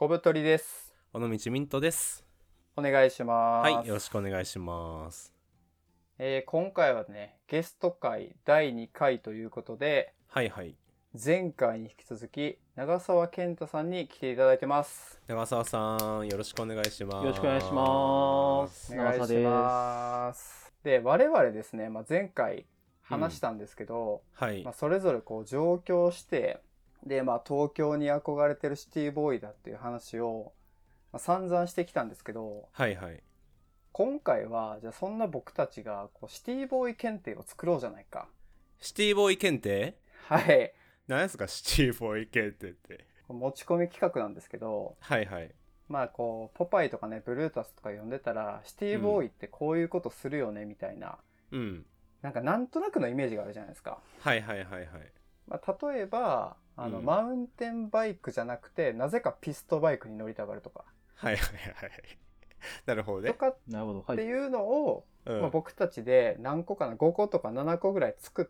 小太りです。 尾道ミントです。 お願いします。 はい、よろしくお願いします。 今回はね、ゲスト会第2回ということで、 はいはい。 前回に引き続き長澤健太さんに来ていただいてます。 長澤さん、よろしくお願いします。 よろしくお願いしまおす。 願いします。で、我々ですね、前回話したんですけど、 はい。 それぞれこう上京して、で、東京に憧れてるシティボーイだっていう話を、散々してきたんですけど、 はいはい。 今回はじゃあそんな僕たちがこうシティボーイ検定を作ろうじゃないか。 シティボーイ検定？ はい。 何ですかシティボーイ検定って。 持ち込み企画なんですけど、 はいはい。 こうポパイとかねブルータスとか読んでたらシティボーイってこういうことするよねみたいな、 うん。 なんとなくのイメージがあるじゃないですか。 はいはいはいはい。 例えばマウンテンバイクじゃなくてなぜかピストバイクに乗りたがるとか。 はいはいはい。なるほどね。 とかなるほど。はい。 っていうのを、 うん。 僕たちで何個かな5個とか7個ぐらい作って、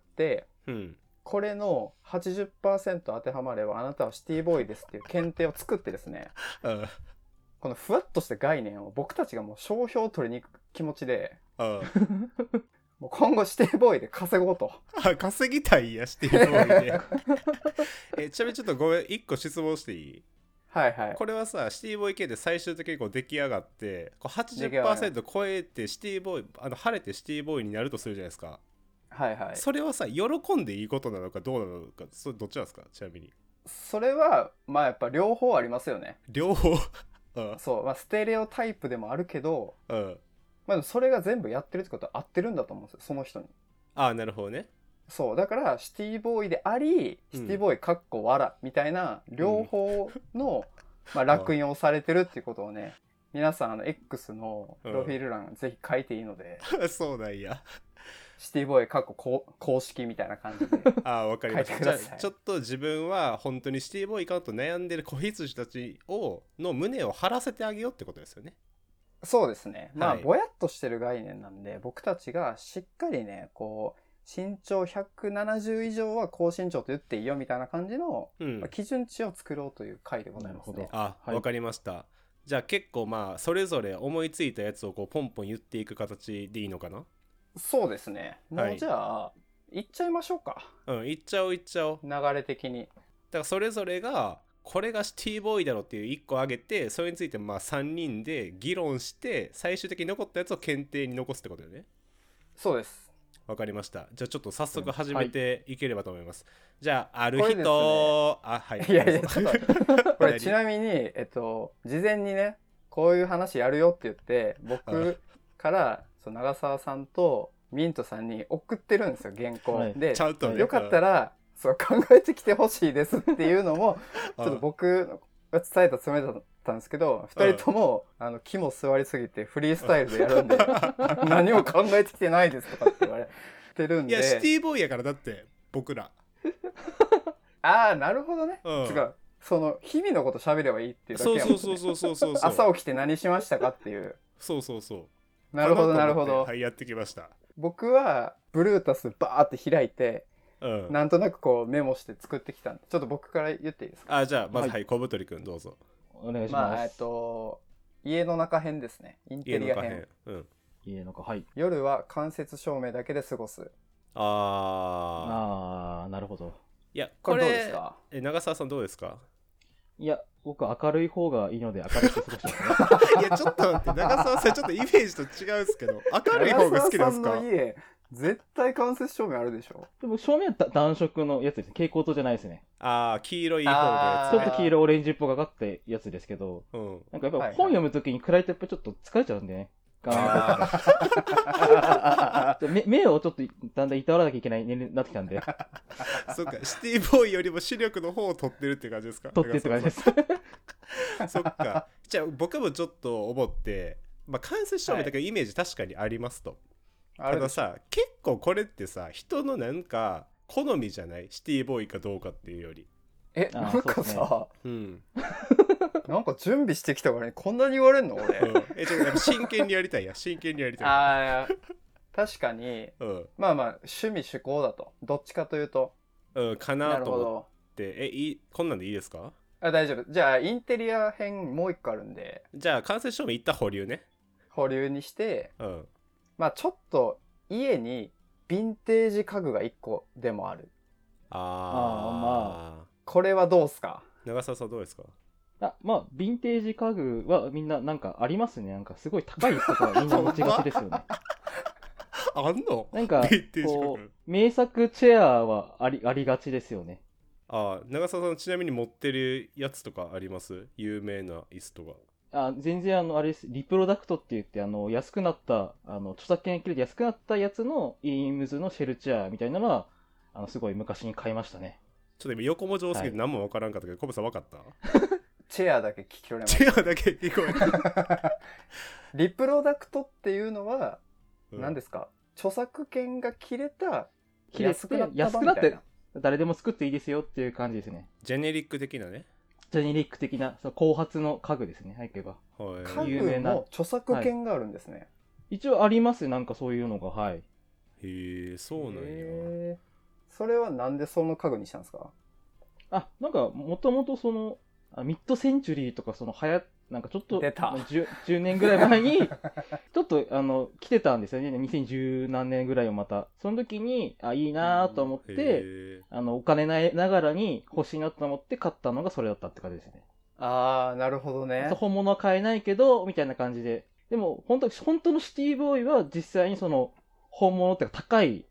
うん。 これの 80% 当てはまればあなたはシティボーイですっていう検定を作ってですね、 うん。 このふわっとした概念を僕たちがもう商標を取りに行く気持ちで、 うん。 もう今後シティボーイで稼ごうと。 稼ぎたいや、シティボーイで。ちなみにちょっとごめん、1個質問していい？ はいはい。 これはさ、シティボーイ系で最終的にこう出来上がってこう出来上がる 80% 超えてシティボーイ晴れてシティボーイになるとするじゃないですか。 はいはい。 それはさ、喜んでいいことなのかどうなのか、それどっちなんですか？ちなみにそれはやっぱ両方ありますよね。 両方うんそう、ステレオタイプでもあるけど、 うんでもそれが全部やってるってことは合ってるんだと思うんですよ、その人に。 ああ、なるほどね。 そうだからシティボーイであり、シティボーイかっこわらみたいな両方の、烙印をされてるっていうことをね、皆さんX のプロフィール欄ぜひ書いていいので、 そうなんや。 シティボーイかっこ公式みたいな感じでああ、わかりました。 書いてください。 じゃあちょっと自分は本当にシティボーイかと悩んでる子羊たちの胸を張らせてあげようってことですよね。 そうですね。 はいぼやっとしてる概念なんで、僕たちがしっかりね、こう身長170以上は高身長と言っていいよみたいな感じの、 うん基準値を作ろうという回でございますね。 あ、 はいわかりました。じゃあ結構それぞれ思いついたやつをこうポンポン言っていく形でいいのかな？ そうですね。もはいうじゃあ、行っちゃいましょうか。 いっちゃおういっちゃおう。 流れ的に。 だからそれぞれがこれがシティボーイだろっていう1個挙げて、それについて3人で議論して最終的に残ったやつを検定に残すってことだよね。 そうです。 わかりました。じゃあちょっと早速始めていければと思います。じゃああるこれですね人、はいいやいや、 どうぞちょっと、これちなみに、事前にね、こういう話やるよって言って、僕から長澤さんとミントさんに送ってるんですよ、原稿。 はいで、 ちゃんとねよかったら、そう考えてきてほしいですっていうのも、ちょっと僕が伝えたつもりだったんですけど、2人とも、肝座りすぎてフリースタイルでやるんで、何も考えてきてないですとかって言われてるんで。 いやシティボーイやからだって僕ら。 ああ、なるほどね。 うん違う。その日々のこと喋ればいいっていうだけそうやもんね。 そう朝起きて何しましたかっていう。 そうなるほどかと思ってなるほど。 はい、やってきました。 僕はブルータスバーって開いて、 うんなんとなくこうメモして作ってきたんで、ちょっと僕から言っていいですか？ じゃあまずははい小太りくんどうぞ。 お願いします。 家の中編ですね。インテ家の可リア編。 変。 家のか、はい。 夜は間接照明だけで過ごす。 なるほど。 いやこれこれどうですか？ 長澤さんどうですか？ いや、僕明るい方がいいので明るく過ごしてますね。 いやちょっと待って、長澤さんちょっとイメージと違うんですけど、明るい方が好きなんですか？ 長澤さんの家、絶対間接照明あるでしょ。 でも正面は暖色のやつですね。蛍光灯じゃないですね。 黄色い方のやつね。 ちょっと黄色オレンジっぽがかったやつですけど、なんかやっぱ本読むときに暗いとやっぱちょっと疲れちゃうんでね。目をちょっとだんだんいたわらなきゃいけない年齢になってきたんで。 そっか、シティボーイよりも視力の方を取ってるって感じですか？ 取ってるって感じです。 そっか。じゃあ僕もちょっと思って、間接照明だけどイメージ確かにありますと。たださ、結構これってさ、人のなんか好みじゃない？シティボーイかどうかっていうより。 なんかさ、なんか準備してきたからね、こんなに言われんの俺。 真剣にやりたいや、真剣にやりたい。 確かに、趣味嗜好だと。どっちかというと。 かなと思って。こんなんでいいですか？ 大丈夫。じゃあインテリア編もう一個あるんで、 じゃあ間接照明いった保留ね。 保留にして、 うん。 まあちょっと家にヴィンテージ家具が一個でもある。 まこれはどうすか？ 長澤さんどうですか？ まあ、ヴィンテージ家具はみんななんかありますね。なんかすごい高いとかみんな持ちがちですよね。 あんの？ なんか、 ヴィンテージ家こ具。 う、名作チェアはありがちですよね。 長澤さんちなみに持ってるやつとかあります？有名な椅子とか。 全然あれです。リプロダクトって言って、安くなった、著作権切れて安くなったやつのイームズのシェルチェアみたいなのは、すごい昔に買いましたね。 ちょっと今横文字多すぎて何もわからんかったけど、コブさんわかった？ チェアだけ聞き取れまチェアだけ聞こえた。 リプロダクトっていうのは、何ですか？著作権が切れた安くなった版みたいな。 誰でも作っていいですよっていう感じですね。 ジェネリック的なね。 ジェネリック的な後発の家具ですね。はい、けば。 家具も著作権があるんですね。 一応あります。なんかそういうのが。はい。 へえ、そうなんや。 それはなんでその家具にしたんですか？ なんかもともとミッドセンチュリーとかなんかちょっと 10年ぐらい前にちょっと来てたんですよね。2010何年ぐらいをまた。その時にいいなと思って、お金ないながらに欲しいなと思って買ったのがそれだったって感じですね。 なるほどね。 本物は買えないけどみたいな感じで。でも本当のシティボーイは実際に本物っていうか高い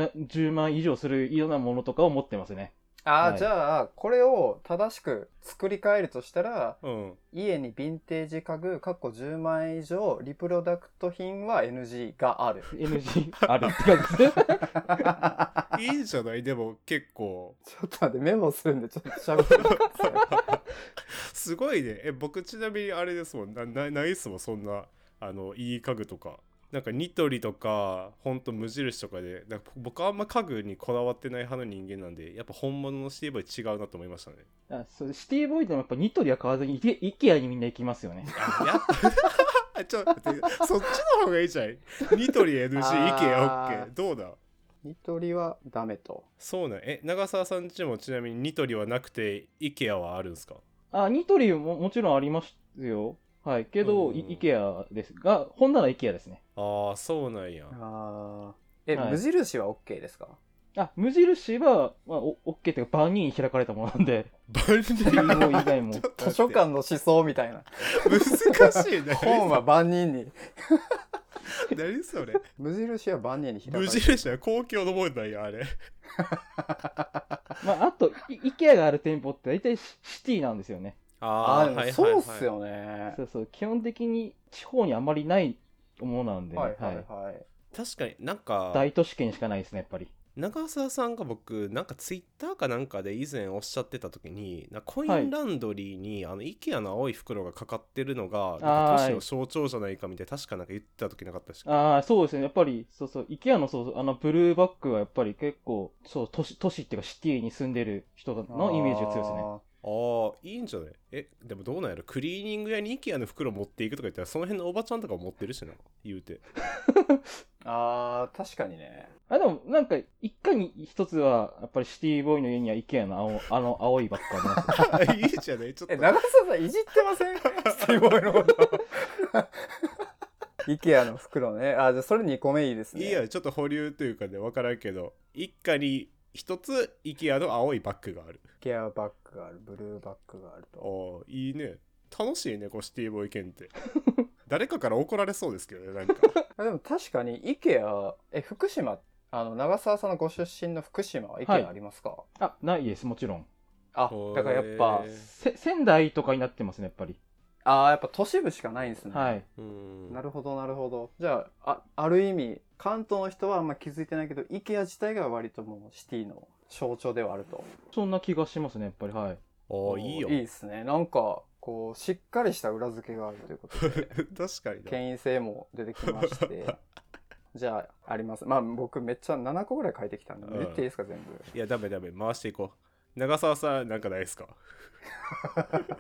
10万以上するようなものとかを持ってますね。 じゃあこれを正しく作り変えるとしたら、家にヴィンテージ家具10万円以上リプロダクト品は NG がある。 NG あるって感じいいじゃない。でも結構ちょっと待ってメモするんでちょっと喋ってください。 すごいね。僕ちなみにあれですもん。ないっすもんそんないい家具とか。なんかニトリとかほんと無印とかで、なんか僕あんま家具にこだわってない派の人間なんで、やっぱ本物のシティボーイ違うなと思いましたね。 シティボーイでもやっぱニトリは買わずにIKEAにみんな行きますよね。 ちょっと待って、そっちの方がいいじゃん。ニトリ NG、IKEA OK。どうだ？ ニトリはダメと。 そうなん。長澤さんちもちなみにニトリはなくて IKEA はあるんですか？ ニトリもちろんありますよ。はい。けど、IKEA ですが、本なら IKEA ですね。 そうなんや。 無印は OK ですか？ 無印は、OK っていうか、万人に開かれたものなんで。 万人以外も。図書館の思想みたいな。 難しいね。 本は万人に。 何それ？ 無印は万人に開かれた。 無印は公共のもんなんや、あれ。 あと、IKEA がある店舗って大体シティなんですよね。 そうっすよね。 そう。基本的に地方にあまりないものなんで、 はい。 確かになんか大都市圏しかないですね、やっぱり。 長澤さんが僕なんかツイッターかなんかで以前おっしゃってた時に、コインランドリーに、IKEA の青い袋がかかってるのがなんか都市の象徴じゃないかみたいな、確かなんか言ってた時なかったし。 そうですね。やっぱりIKEA のブルーバッグはやっぱり結構都市っていうかシティに住んでる人のイメージが強いですね。 いいんじゃない？でもどうなんやろ？クリーニング屋に IKEA の袋持っていくとか言ったらその辺のおばちゃんとか持ってるしな、言うて。 確かにね。 でもなんか一回に一つはやっぱりシティボーイの家には IKEA の青いバッグあります。 いいじゃない？ちょっと長澤さんいじってません？シティボーイのこと。IKEA の袋ね。じゃあそれ2個目いいですね。 いいや、ちょっと保留というかね、分からんけど、一家に一つ IKEA の青いバッグがある。 IKEA バッグがある、ブルーバッグがあると。 いいね。楽しいね、シティボーイ犬って。誰かから怒られそうですけどね、なんか。 でも確かに IKEA、福島、長澤さんのご出身の福島は IKEA ありますか？ ないです、もちろん。 だからやっぱ仙台とかになってますね、やっぱり。 やっぱ都市部しかないんですね。 はい。 なるほど。じゃあ、ある意味関東の人はあんま気づいてないけど IKEA 自体が割ともうシティの象徴ではあると。 そんな気がしますね、やっぱり。はい。 いいよ。 いいですね。なんかしっかりした裏付けがあるということで確かに権威性も出てきましてじゃあります。僕めっちゃ7個ぐらい書いてきたんで、言っていいですか全部？ いやダメ回していこう。長澤さんなんかないですか？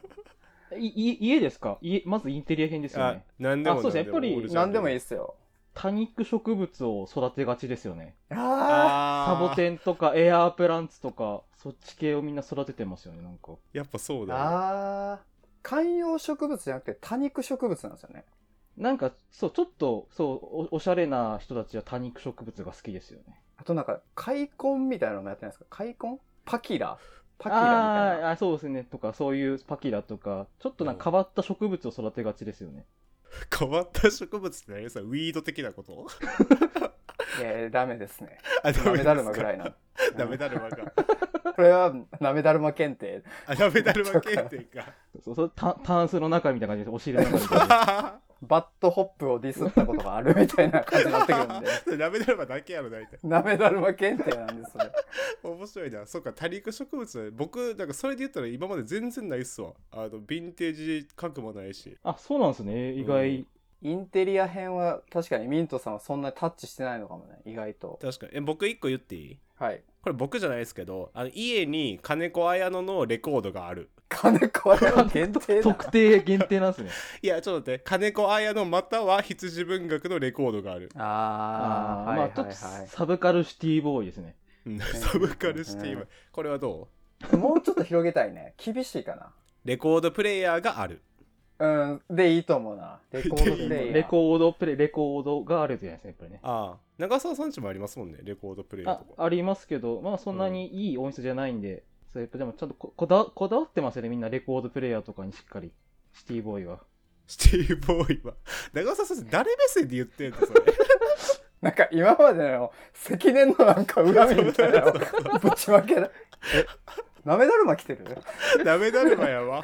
家ですか？まずインテリア編ですよね。 何でも。 そうですね、やっぱり何でもいいですよ。 多肉植物を育てがちですよね。 あサボテンとかエアープランツとかそっち系をみんな育ててますよね。なんかやっぱそうだね。 あ観葉植物じゃなくて多肉植物なんですよね。 なんかそうちょっとそうおしゃれな人たちは多肉植物が好きですよね。 あとなんか開墾みたいなのもやってないですか？開墾パキラみたいな。 そうですね。とかそういうパキラとかちょっとなんか変わった植物を育てがちですよね。 変わった植物って何さ、ウィード的なこと？ いやダメですね。 ダメダルマぐらいな。 ダメダルマか。 これはダメダルマ検定。 ダメダルマ検定か。 そうタンスの中みたいな感じでお尻の中みたいな。 バットホップをディスったことがあるみたいな感じになってくるんで。 ダメダルマだけやろ大体。 ダメダルマ検定なんですね。 面白いな。そうか、多肉植物、僕なんかそれで言ったら今まで全然ないっすわ。ヴィンテージ家具もないし。 そうなんですね。意外。 インテリア編は確かにミントさんはそんなにタッチしてないのかもね、意外と。 確かに。僕一個言っていい？ はい。 これ僕じゃないですけど、家に金子綾乃のレコードがある。 金子綾乃限定特定限定なんですね。 いやちょっと待って、金子綾乃または羊文学のレコードがある。 はいはいはい。 ちょっとサブカルシティボーイですね。 サブカルシティボーイ。これはどう？もうちょっと広げたいね。厳しいかな。 レコードプレイヤーがある。 でいいと思うな。レコードプレイヤー。 レコードがあるじゃないですか、やっぱりね。 長澤さんちもありますもんね、レコードプレイヤーとか。 ありますけど、そんなにいい音質じゃないんで、それでもちゃんとこだわってますよね、みんなレコードプレイヤーとかにしっかり。シティボーイは。 シティボーイは。長澤さん、誰目線で言ってんのそれ。 なんか今までの積年のなんか恨みみたいなのぶちまけだ。なめだるま来てる？ なめだるまやわ。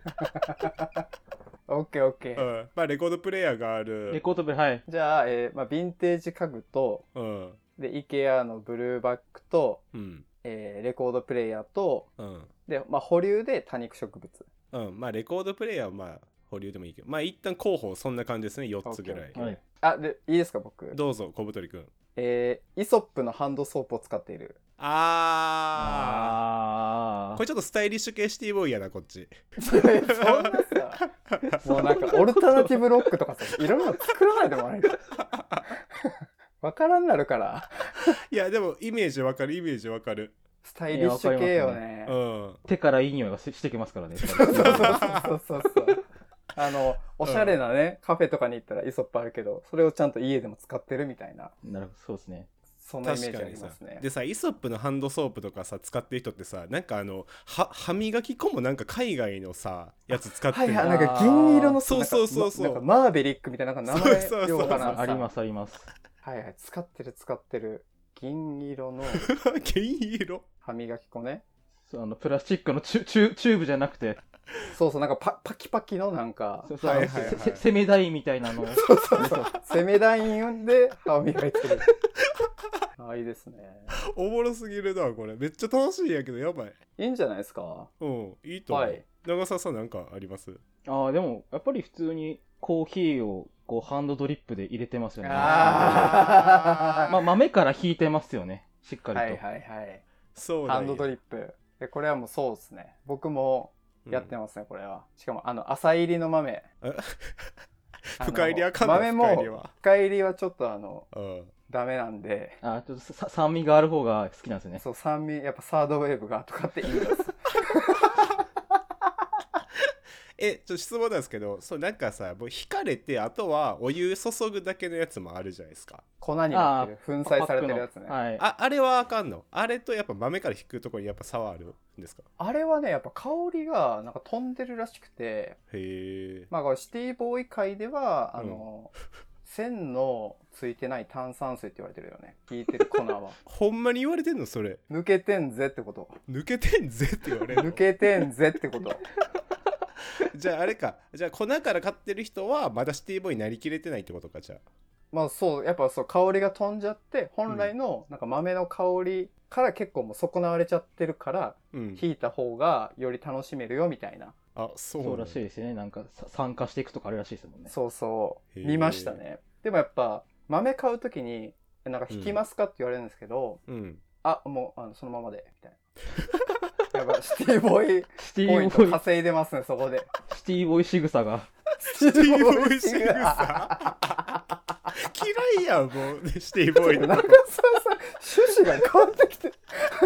オッケーオッケー。 レコードプレイヤーがある。 レコードプレイヤー、はい。 じゃあ、ヴィンテージ家具と、で、IKEA のブルーバッグと、レコードプレイヤーと、で、保留で多肉植物。 レコードプレイヤーは保留でもいいけど、一旦候補そんな感じですね、4つぐらい。 で、いいですか、僕。 どうぞ、小太りくん。 イソップのハンドソープを使っている。 これちょっとスタイリッシュ系シティボーイやな、こっち。 そんなさ、もうなんかオルタナティブロックとかさ、いろんなの作らないでもらえる。わからんなるから。 いや、でもイメージわかる。 スタイリッシュ系よね。 手からいい匂いがしてきますからね。 そう。おしゃれなね、カフェとかに行ったらイソップあるけど、それをちゃんと家でも使ってるみたいな。 なるほど、そうですね。 そんなイメージありますね。 でさ、イソップのハンドソープとかさ使ってる人ってさ、なんか歯磨き粉もなんか海外のさやつ使ってる。 なんか銀色のそうなんかマーベリックみたいな名前ようかな。 あります。 使ってる銀色の銀色歯磨き粉ね。 プラスチックのチューブじゃなくて、 そうなんかパキパキのなんかセメダインみたいなの。 そうセメダインで歯を磨いてる。いいですね。 おもろすぎるな、これめっちゃ楽しいんやけど、やばい。 いいんじゃないですか。 いいと思う。長澤さんなんかあります？ でもやっぱり普通にコーヒーをハンドドリップで入れてますよね。豆から引いてますよね、しっかりと。 そうハンドドリップ。これはもうそうですね。僕もやってますね、これは。しかも浅入りの豆。 深入りあかんの？ 豆も深入りはちょっとダメなんで。 ちょっと酸味がある方が好きなんですね。 そう、酸味、やっぱサードウェーブがとかっていいんです。 ちょっと質問なんですけど、なんかさ、もう引かれてあとはお湯注ぐだけのやつもあるじゃないですか。 粉になってる、粉砕されてるやつね。 あれはあかんの？あれとやっぱ豆から引くところにやっぱ差はあるんですか？ あれはね、やっぱ香りがなんか飛んでるらしくて、これシティボーイ界では線のついてない炭酸水って言われてるよね。引いてる粉は。 ほんまに言われてんのそれ？ 抜けてんぜってこと。 抜けてんぜって言われるの？ 抜けてんぜってこと。 じゃああれか。じゃあ粉から買ってる人はまだシティボーイになりきれてないってことか、じゃあ。 やっぱ香りが飛んじゃって、本来のなんか豆の香りから結構もう損なわれちゃってるから、引いた方がより楽しめるよみたいな。 そうらしいですね。なんか酸化していくとかあるらしいですもんね。 そう見ましたね。でもやっぱ豆買うときになんか引きますかって言われるんですけど、もうそのままでみたいな。やっぱシティボーイポイント稼いでますね、そこで。 シティボーイ仕草が。 シティボーイ仕草嫌いやんもうシティボーイの長澤さん趣旨が変わってきてこ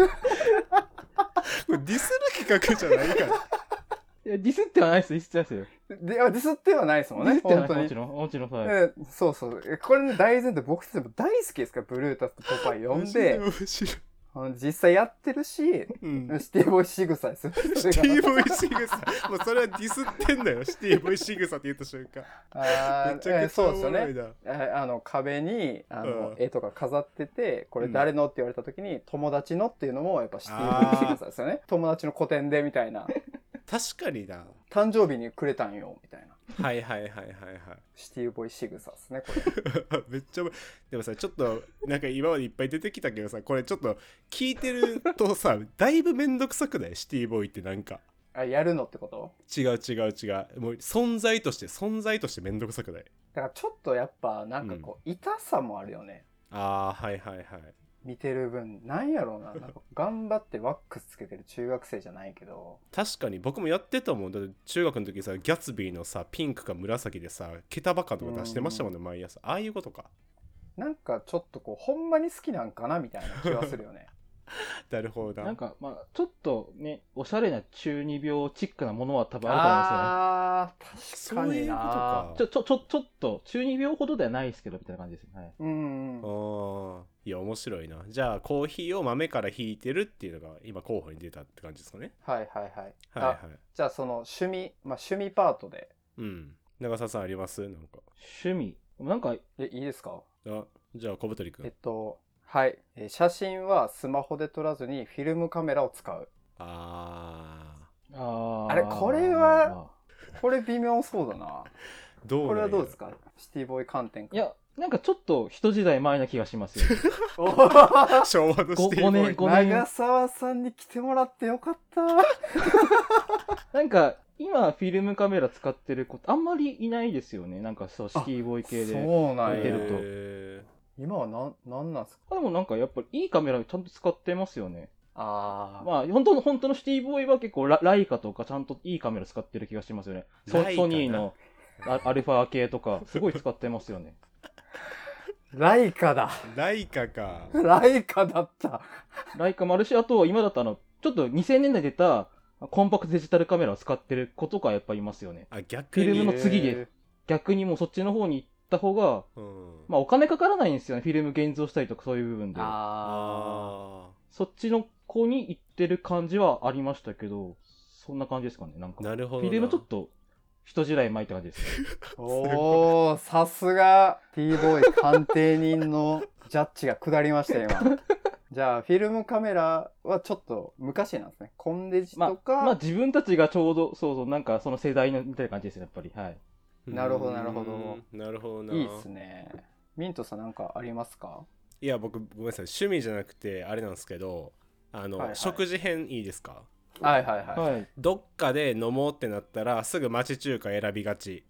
れディスる企画じゃないから。 いやディスってはないですディスってないですよ。 ディスってはないですもんね、本当に。 もちろんもちろん、はい。 そうそう。これね、大前提僕たちも大好きですから、ブルータスとポパイ読んで、実際やってるし、シティボーイシグサですよ。 シティボーイシグサ。もうそれはディスってんだよ、シティボーイシグサって言った瞬間。めちゃくちゃおもろいな。 壁に絵とか飾ってて、これ誰のって言われた時に、友達のっていうのもやっぱシティボーイシグサですよね。友達の個展でみたいな。 確かにな。 誕生日にくれたんよみたいな。 はいはいはいはいはい。 シティボーイシグサですね、これ。めっちゃ、でもさ、ちょっと、なんか今までいっぱい出てきたけどさ、これちょっと聞いてるとさ、だいぶめんどくさくない？シティボーイってなんか。 やるのってこと？ 違う。もう存在としてめんどくさくない？ だからちょっとやっぱなんかこう、痛さもあるよね。 ああ、はいはいはい。 見てる分なんやろうな、なんか頑張ってワックスつけてる中学生じゃないけど、 確かに僕もやってたもん。だって中学の時さ、ギャツビーのさピンクか紫でさケタバカとか出してましたもんね、毎朝。ああいうことか。 なんかちょっとこうほんまに好きなんかなみたいな気はするよね。 なるほど。 なんかまあちょっとね、おしゃれな中二病チックなものは多分あると思いますよね。 確かにな。 ちょっと中二病ほどではないですけどみたいな感じですね。はい。 いや面白いな。じゃあコーヒーを豆からひいてるっていうのが今候補に出たって感じですかね。 はい。じゃあその趣味パートで。 長澤さんあります？なんか趣味なんかいいですか？ じゃあ小太りくん。 はい、写真はスマホで撮らずにフィルムカメラを使う。あれこれ微妙そうだな。これはどうですか？シティボーイ観点から。 いやなんかちょっと一時代前な気がしますよ、ね。 昭和のシティボーイ。長澤さんに来てもらってよかった。 なんか今フィルムカメラ使ってる子あんまりいないですよね。なんかそうシティボーイ系で見てると。 今はなんなんすか？ でもなんかやっぱりいいカメラちゃんと使ってますよね。 まあ本当のシティボーイは結構ライカとかちゃんといいカメラ使ってる気がしますよね。ソニーのアルファ系とかすごい使ってますよね。 ライカだ。 ライカか。 ライカだった。 ライカもあるし、あと今だとちょっと2000年代出たコンパクトデジタルカメラを使ってる子とかやっぱいますよね。 逆にフィルムの次で逆にもうそっちの方に行った方が、まあお金かからないんですよね。フィルム現像したりとかそういう部分で。そっちの子に行ってる感じはありましたけど、そんな感じですかね。なんかなるほど。 フィルムちょっと一時代前って感じですね。 おー、さすが T ボーイ鑑定人のジャッジが下りました今。じゃあフィルムカメラはちょっと昔なんですね。コンデジとか。 まあ自分たちがちょうどそうなんかその世代のみたいな感じですね、やっぱり。はい。 なるほどな。いいっすね。ミントさんなんかありますか？ いや僕ごめんなさい、趣味じゃなくてあれなんですけど、食事編いいですか？ はい。 どっかで飲もうってなったらすぐ町中華選びがち。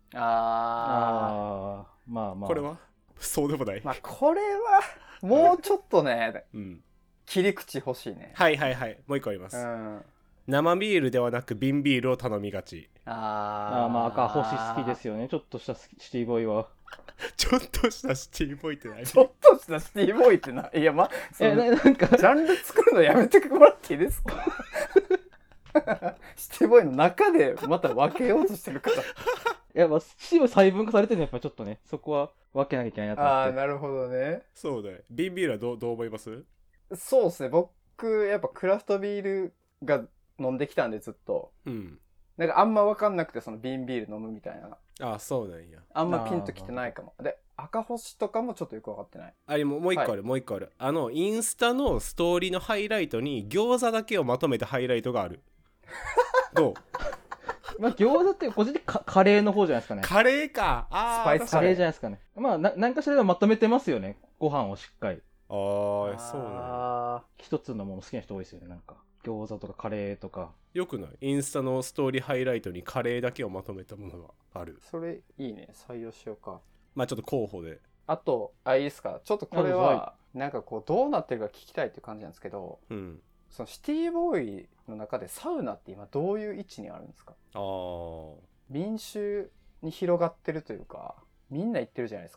まあこれはそうでもない。 これはもうちょっとね、切り口欲しいね。 はいもう一個あります。生ビールではなく瓶ビールを頼みがち。 まあ赤星好きですよね。ちょっとしたシティボーイは。 ちょっとしたシティボーイって何？ ちょっとしたシティボーイってないやなんかジャンル作るのやめてもらっていいですか？シティボーイの中でまた分けようとしてるから。いやシティボーイ細分化されてるのやっぱちょっとね、そこは分けなきゃいけないなと思って。 なるほどね。 そうだよ。瓶ビールはどう思います？ そうですね。僕やっぱクラフトビールが飲んできたんでずっと。なんかあんま分かんなくてその瓶ビール飲むみたいな。 そうなんや。 あんまピンときてないかも。で赤星とかもちょっとよく分かってない。 もう一個ある、インスタのストーリーのハイライトに餃子だけをまとめたハイライトがある。どう？ 餃子って個人的にカレーの方じゃないですかね。 カレーか。 スパイスカレーじゃないですかね。何かしらでまとめてますよね。ご飯をしっかり。 そうなん。 一つのもの好きな人多いですよね。なんか餃子とかカレーとか。 よくない？インスタのストーリーハイライトにカレーだけをまとめたものがある。 それいいね。採用しようか。 ちょっと候補で。 あといいですか？ちょっとこれはなんかこうどうなってるか聞きたいっていう感じなんですけど、そのシティボーイの中でサウナって今どういう位置にあるんですか？民衆に広がってるというかみんな行ってるじゃないですか。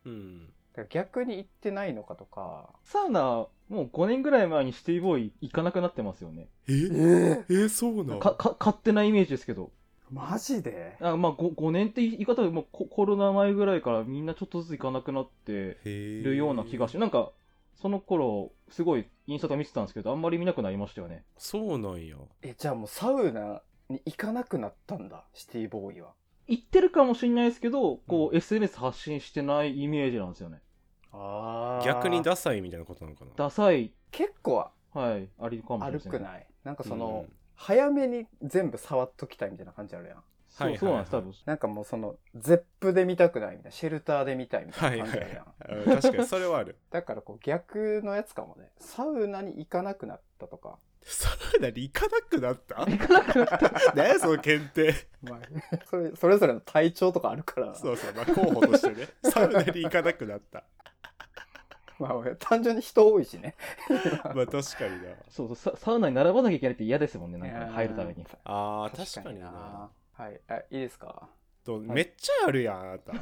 うん。 だから逆に行ってないのかとか。 サウナ、もう5年ぐらい前にシティボーイ行かなくなってますよね。 そうなの？ 勝手なイメージですけど。 マジで？ まあ 5年って言い方でもうコロナ前ぐらいからみんなちょっとずつ行かなくなってるような気がして、なんかその頃すごいインスタとか見てたんですけど、あんまり見なくなりましたよね。 そうなんや。 じゃあもうサウナに行かなくなったんだ、シティボーイは。 行ってるかもしれないですけど、こう SNS 発信してないイメージなんですよね。 逆にダサいみたいなことなのかな。 ダサい。 結構はいありかもしれないですね。 悪くない？なんかその、早めに全部触っときたいみたいな感じあるやん。 そうなんです多分。 なんかもうそのゼップで見たくないみたいな、シェルターで見たいみたいな感じあるやん。 確かにそれはある。 だからこう逆のやつかもね。サウナに行かなくなったとか。 サウナに行かなくなった？行かなくなった何やその検定。 まあ、それぞれの体調とかあるから。 そうそう、まあ、候補としてね。サウナに行かなくなった。 まあ単純に人多いしね。 まあ確かにな。 そうサウナに並ばなきゃいけないって嫌ですもんね、なんか入るために。 ああ確かにな。 はい、いいですか？ めっちゃあるやん、あなた。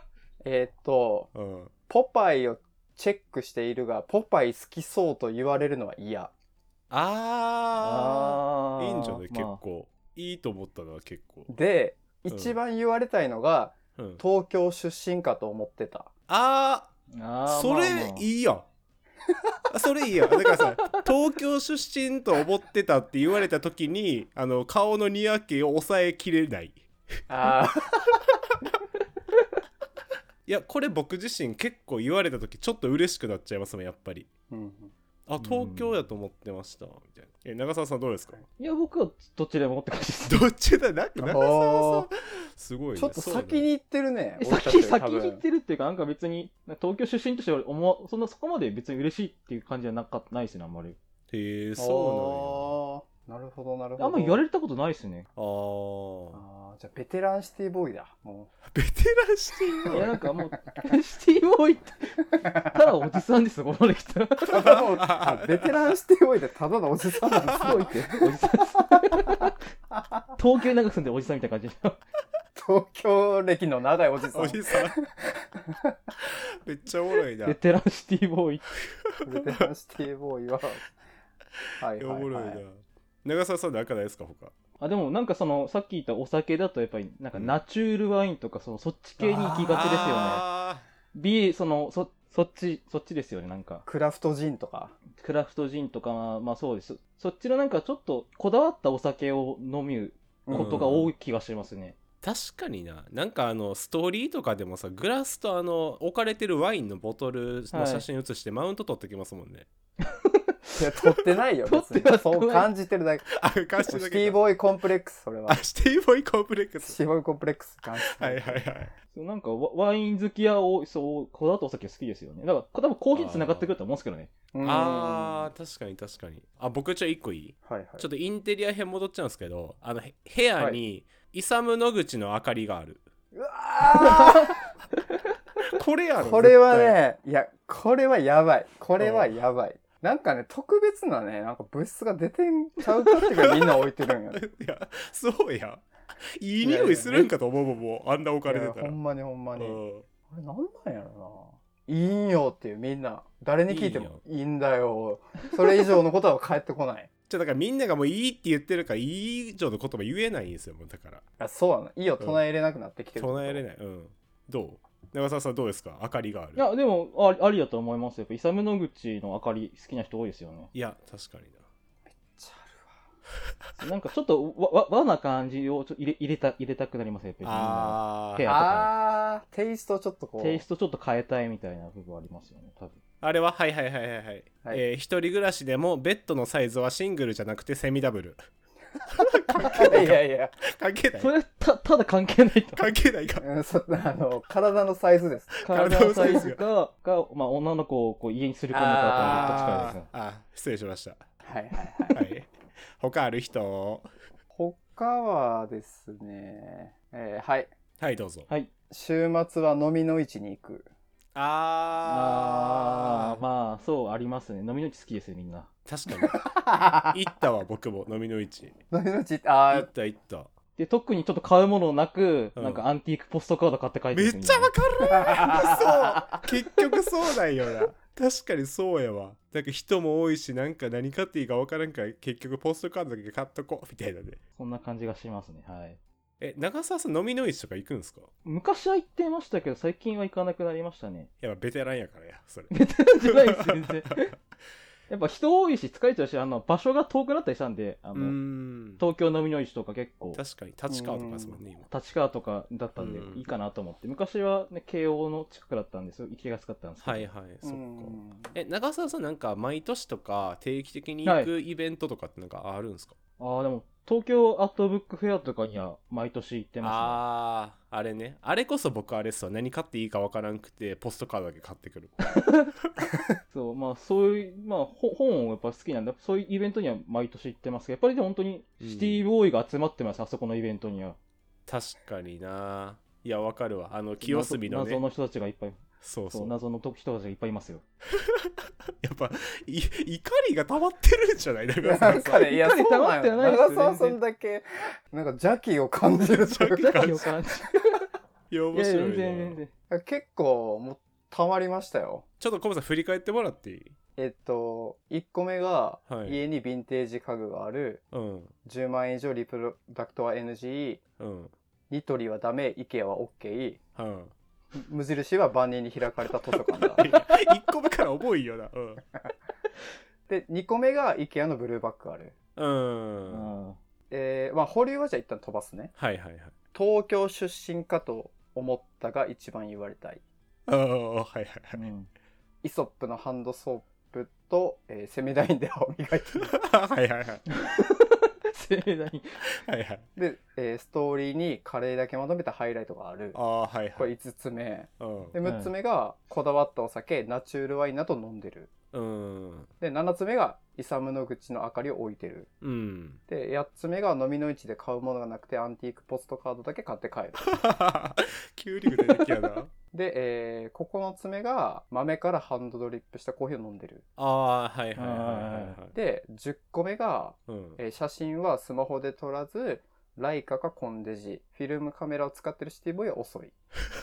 ポパイをチェックしているが、ポパイ好きそうと言われるのは嫌。 いいんじゃない？結構、いいと思ったな、結構。 で、一番言われたいのが、東京出身かと思ってた。 それいいやん。それいいやん。だからさ、東京出身と思ってたって言われた時に顔のにやけを抑えきれない。いやこれ僕自身結構言われた時ちょっと嬉しくなっちゃいますもんやっぱり。東京やと思ってましたみたいな。長澤さんどうですか？ いや僕はどっちでも思って感じです。 どっちだ？長澤さんすごいね。 ちょっと先に行ってるね。 先に行ってるっていうか、なんか別に東京出身としてはそこまで別に嬉しいっていう感じはないですね、あんまり。 へえ、そうなんや。なるほどなるほど。 あんま言われたことないですね。 じゃあベテランシティボーイだ。もうベテランシティボーイ。 いやなんかもうシティボーイってただおじさんですよ、この人。 ベテランシティボーイでただのおじさんなんですごいって。おじさんです。 東京に長く住んでるおじさんみたいな感じ。 東京歴の長いおじさん。 おじさん。めっちゃおもろいな。 ベテランシティボーイ。 ベテランシティボーイは。 はいはいはい。おもろいな。長澤さん何かないですか他？ でもなんかさっき言ったお酒だとやっぱりなんかナチュールワインとかそっち系に行きがちですよね。そっちですよね。なんかクラフトジンとかまあそうです。そっちのなんかちょっとこだわったお酒を飲むことが多い気がしますね。 確かにな。なんかストーリーとかでもさ、グラスと置かれてるワインのボトルの写真写してマウント取ってきますもんね。 いや撮ってないよ。別にそう感じてるだけ。 感じてるだけ。 シティボーイコンプレックス、それは。 シティボーイコンプレックス。 シティボーイコンプレックス感じてる。 はいはいはい。 なんかワイン好きやこだわったお酒好きですよね。だから多分コーヒーに繋がってくると思うんですけどね。 確かに確かに。僕ちょっと1個いい？ はいはい。 ちょっとインテリア編戻っちゃうんですけど、部屋にイサム・ノグチの明かりがある。 うわこれやろ。 これはね、いやこれはやばい。これはやばい。なんかね、特別なね、なんか物質が出てんちゃうかっていうかみんな置いてるんや。 いや、そうや。いい匂いするんかと思うもん、もうあんな置かれてたら。 ほんまにほんまに。これなんなんやろな。いいんよっていうみんな、誰に聞いてもいいんだよ。それ以上のことは返ってこない。 だからみんながもういいって言ってるからいい以上の言葉言えないんですよ、もうだから。 そうなの。いいよ、唱えれなくなってきてる。 唱えれない。どう？長澤さんどうですか？明かりがある。 いやでもありだと思いますよ。イサム・ノグチの明かり好きな人多いですよね。 いや確かにな。 めっちゃあるわ。 なんかちょっと和な感じを入れたくなりますよ。 テイストちょっとこう。 テイストちょっと変えたいみたいな部分ありますよね、多分。 あれははい一人暮らしでもベッドのサイズはシングルじゃなくてセミダブル。 いや関係ない。 それただ関係ないと。 関係ないか。 体のサイズです。 体のサイズがまあ女の子をこう家にするかのかとどっちかですね。 失礼しました。 はい他ある人？ 他はですね、 はいどうぞ。 週末は飲みの市に行く。 まあそうありますね。飲みの市好きですよみんな。 確かに。行ったわ僕も飲みの市。 飲みの市行った。 で、特にちょっと買うものなく、 うんなんかアンティークポストカード買って帰ってめくるっちゃわかる。そう結局そうなんよな。確かにそうやわ。なんか人も多いし、なんか何買っていいかわからんから結局ポストカードだけ買っとこうみたいなね。 そんな感じがしますね。はい。 長澤さん飲みの市とか行くんすか？ 昔は行ってましたけど、最近は行かなくなりましたね。 やっぱベテランやからや、それ。 ベテランじゃないです、全然。やっぱ人多いし、疲れちゃうし、場所が遠くなったりしたんで、東京飲みの市とか結構、 確かに、立川とかですもんね、今。 立川とかだったんで、いいかなと思って。昔はね、慶応の近くだったんですよ。行きやすかったんですけど。 はいはい、そっか。長澤さんなんか毎年とか定期的に行くイベントとかってなんかあるんですか？ ああ、でも、東京アートブックフェアとかには毎年行ってますね。 ああ、あれね。あれこそ僕あれっすわ。何買っていいかわからんくて、ポストカードだけ買ってくる。 そう、まあそういう、まあ本をやっぱ好きなんで、そういうイベントには毎年行ってますけど、やっぱりでも本当にシティボーイが集まってます、あそこのイベントには。 確かにな。いや、わかるわ。清澄のね。 謎の人たちがいっぱい。 そうそう。 謎の人たちがいっぱいいますよ。 やっぱ怒りが溜まってるんじゃない？ なんかね、いや、そうなんよ。長澤さんだけ、なんか邪気を感じるというか。 邪気を感じる。 いや、面白いな。 全然。 結構、もう、溜まりましたよ。 ちょっとコムさん振り返ってもらっていい ？1個目が、家にヴィンテージ家具がある、10万円以上リプロダクトは NG、ニトリはダメ、IKEA は OK、無印は万人に開かれた図書館だ。 1個目から重いよな。 で、2個目が IKEA のブルーバッグある。まあ保留はじゃあ一旦飛ばすね。東京出身かと思ったが一番言われたい。イソップのハンドソープと、セミダインで歯を磨いてる。 セミダイン。 で、ストーリーにカレーだけまとめたハイライトがある。これ5つ目。で、6つ目がこだわったお酒、ナチュールワインなど飲んでる。で、7つ目がイサムの口の明かりを置いてる。で、8つ目が飲みの市で買うものがなくてアンティークポストカードだけ買って帰る。 急に具体的やな。 で、9つ目が豆からハンドドリップしたコーヒーを飲んでる。で、10個目が、写真はスマホで撮らず、ライカかコンデジ、フィルムカメラを使ってるシティボーイは遅い。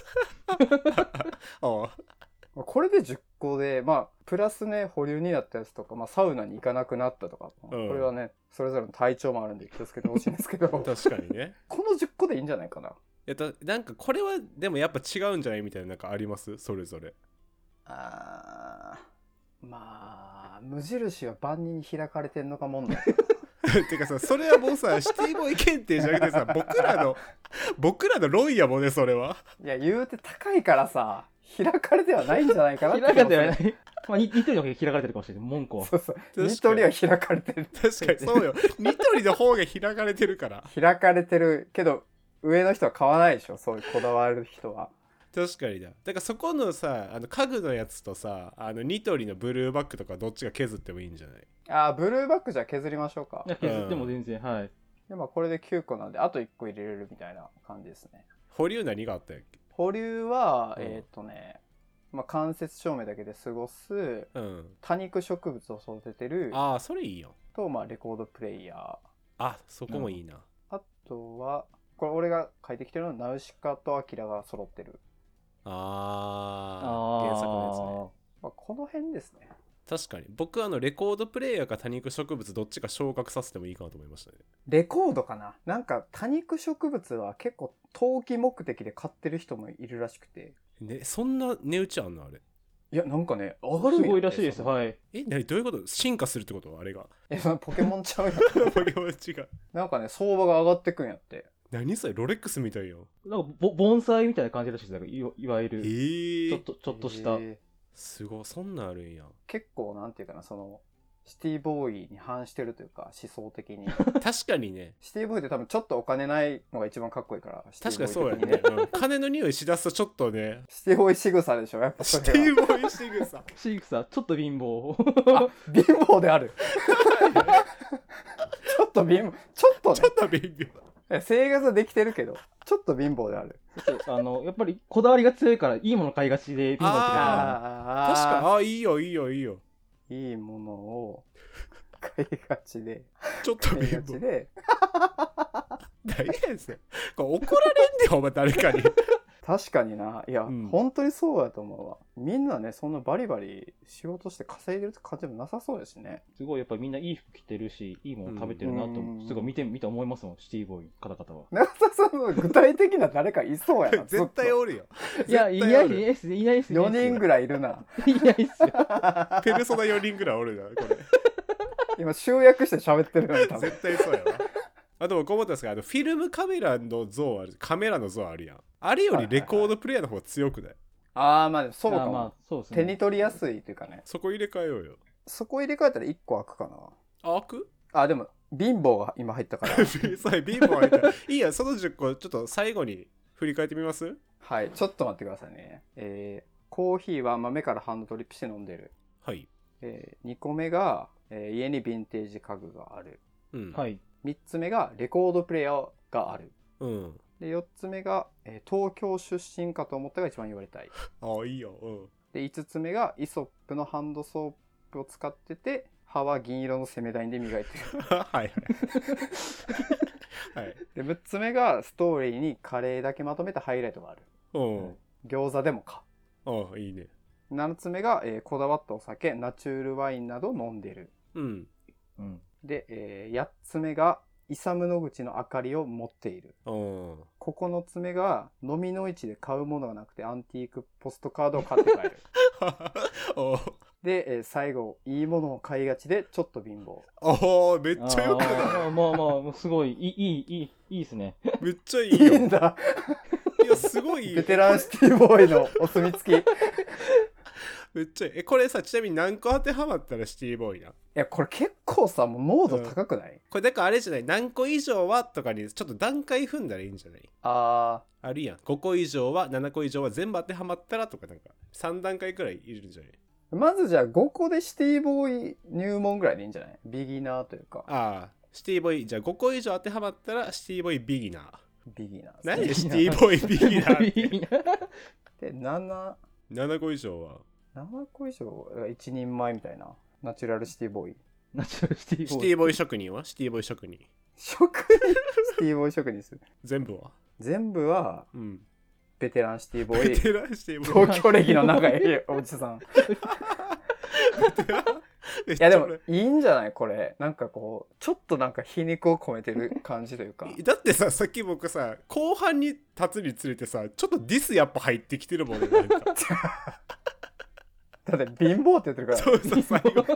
これで10個で、まあ、プラスね、保留になったやつとか、まあ、サウナに行かなくなったとか、これはね、それぞれの体調もあるんで気をつけてほしいんですけど。 確かにね。 この10個でいいんじゃないかな。 なんかこれはでもやっぱ違うんじゃないみたいななんかありますそれぞれ。 まあ無印は万人に開かれてんのか問題。 てかさ、それはもうさシティボーイ検定じゃなくてさ、僕らの論やもんね、それは。 いや言うて高いからさ開かれてはないんじゃないかなって。 開かれてはない。まあニトリの方が開かれてるかもしれない。門戸は。 ニトリは開かれてる。 確かにそうよ。ニトリの方が開かれてるから。 開かれてるけど上の人は買わないでしょ、そういうこだわる人は。 確かにだ。だからそこのさ、家具のやつとさ、ニトリのブルーバッグとかどっちが削ってもいいんじゃない？ ブルーバッグじゃ削りましょうか。 いや、削っても全然、はい。 でこれで9個なんで、あと1個入れれるみたいな感じですね。 保留何があったやっけ？ 保留は、間接照明だけで過ごす、多肉植物を育ててる。 それいいよ。 と、レコードプレイヤー。そこもいいな。 あとは、これ俺が書いてきてるのはナウシカとアキラが揃ってる。 原作のやつね。この辺ですね。 確かに僕レコードプレイヤーか多肉植物どっちか昇格させてもいいかなと思いましたね。 レコードかな。なんか多肉植物は結構投機目的で買ってる人もいるらしくてね。そんな値打ちあんのあれ？ いやなんかね上がるんやって。 すごいらしいです。はい。 どういうこと？進化するってこと？あれがそのポケモンちゃうやん。 ポケモン違う。 なんかね相場が上がってくんやって。 何それ？ロレックスみたいよ。 なんか盆栽みたいな感じらしいです。いわゆるちょっとした、 すごい、そんなんあるんや。 結構なんていうかな、そのシティボーイに反してるというか思想的に。 確かにね。 シティボーイって多分ちょっとお金ないのが一番かっこいいから。 確かにそうやね。金の匂いしだすとちょっとね。 シティボーイ仕草でしょやっぱそれは。 シティボーイ仕草。 仕草ちょっと貧乏。 貧乏である。ちょっと貧乏。ちょっと貧乏。 生活はできてるけどちょっと貧乏である。 やっぱりこだわりが強いからいいもの買いがちで貧乏って確かにいいよいいものを買いがちでちょっと貧乏で大変ですよ。これ怒られんでよお前誰かに。 確かにな。いや、本当にそうだと思うわ。みんなね、そんなバリバリ仕事して稼いでるって感じもなさそうですしね。 すごいやっぱみんないい服着てるし、いいもの食べてるなと、すごい見て思いますもん、シティボーイの方々は。 なさそう、具体的な誰かいそうやな。 絶対おるよ。 いや、いないですね、いないですね。 4人ぐらいいるな。 いないっすよ。 ペルソナ4人ぐらいおるな、これ。 今集約して喋ってるのに多分。 絶対そうやわ。あと僕思ったんですけど、フィルムカメラの像ある、カメラの像あるやん。あれよりレコードプレイヤーの方が強くない？ ああ、まあそうかも。 まあそうですね。 手に取りやすいというかね。 そこ入れ替えようよ。 そこ入れ替えたら1個開くかな。 あ、開く？ あ、でも貧乏が今入ったから。 そう貧乏入った。いいや、その10個ちょっと最後に振り返ってみます？ はい、ちょっと待ってくださいね。コーヒーは豆からハンドドリップして飲んでる。 はい。 2個目が、家にヴィンテージ家具がある。 はい。 3つ目がレコードプレイヤーがある。で4つ目が、東京出身かと思ったが一番言われたい。 あ、いいよ。 で5つ目がイソップのハンドソープを使ってて歯は銀色の攻め台で磨いてる。 はいはい。はい、 で6つ目がストーリーにカレーだけまとめたハイライトがある。餃子でもか。 いいね。 7つ目が、こだわったお酒ナチュールワインなど飲んでる。で、8つ目がイサム・ノグチの明かりを持っている。9つ目が飲みの市で買うものがなくてアンティークポストカードを買って帰る。で、最後いいものを買いがちでちょっと貧乏。 めっちゃよくない？ まあすごいいいですね。 めっちゃいいよ。 いいんだ。 いやすごいいい。 ベテランシティボーイのお墨付き。 めっちゃこれさ、ちなみに何個当てはまったらシティボーイな？ いやこれ結構さ、もう濃度高くない？ これだからあれじゃない、何個以上はとかにちょっと段階踏んだらいいんじゃない？あるやん、5個以上は7個以上は全部当てはまったらとか、なんか3段階くらいいるんじゃない？ まずじゃあ5個でシティボーイ入門ぐらいでいいんじゃない？ビギナーというか。 シティボーイじゃあ5個以上当てはまったらシティボーイビギナー。 ビギナー、ね、 何でシティボーイビギナーで7 個以上は 7個以上が一人前みたいな。ナチュラルシティボーイ。 ナチュラルシティボーイ。 シティボーイ職人はシティボーイ職人。 シティボーイ職人する。 全部はベテランシティボーイ。 ベテランシティボーイ。 東京歴の長いおじさん。いやでもいいんじゃないこれ。なんかこうちょっとなんか皮肉を込めてる感じというか。 だってさ、さっき僕さ後半に立つにつれてさ、ちょっとディスやっぱ入ってきてるもんね。なんかだって貧乏って言ってるから、ね。 そう最後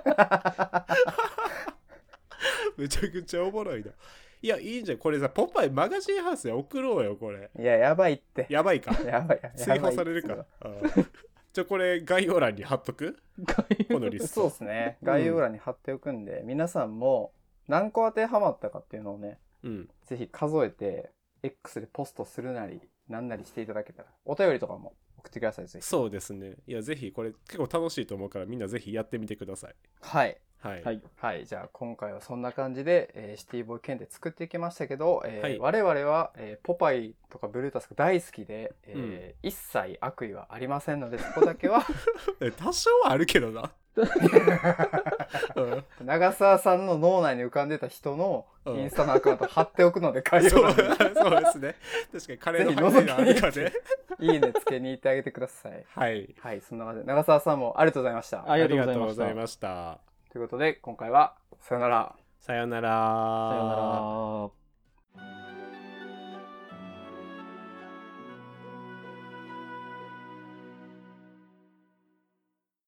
めちゃくちゃおもろいな。いやいいんじゃんこれさ、ポパイマガジンハウスで送ろうよこれ。 いややばいって。 やばいか。 やばい。 追放されるか。じゃあこれ概要欄に貼っとく？このリスト。 そうですね。概要欄に貼っておくんで、皆さんも何個当てはまったかっていうのをね、ぜひ数えて X でポストするなりなんなりしていただけたら、お便りとかも送ってください。ぜひ。 そうですね。いやぜひこれ結構楽しいと思うから、みんなぜひやってみてください。 はいじゃあ今回はそんな感じで、シティボーイ検定作っていきましたけど、我々は、ポパイとかブルータスが大好きで、一切悪意はありませんので、そこだけは多少はあるけどな。 長澤さんの脳内に浮かんでた人のインスタのアカウント貼っておくので、概要欄にそうですね。確かにカレーの入りがあるかね。 いいねつけに行ってあげてください。はいそんな感じで長澤さんもありがとうございました。 ありがとうございました。 ということで今回はさよなら。 さよなら。 さよなら。